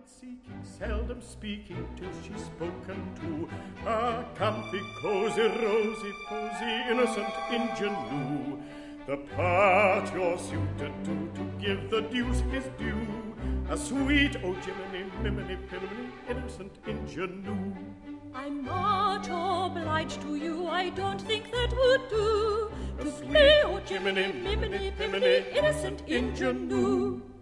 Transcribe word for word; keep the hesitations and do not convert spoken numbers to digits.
seeking, seldom speaking, till she's spoken to. Ah, comfy, cozy, rosy, posy, innocent ingenue, the part you're suited to, to give the deuce his due. A sweet, oh Jiminy, miminy, piniminy, innocent ingenue. I'm much obliged to you, I don't think that would do. A To sweet, play, oh Jiminy, Jiminy, miminy, miminy, piniminy, piniminy, innocent ingenue.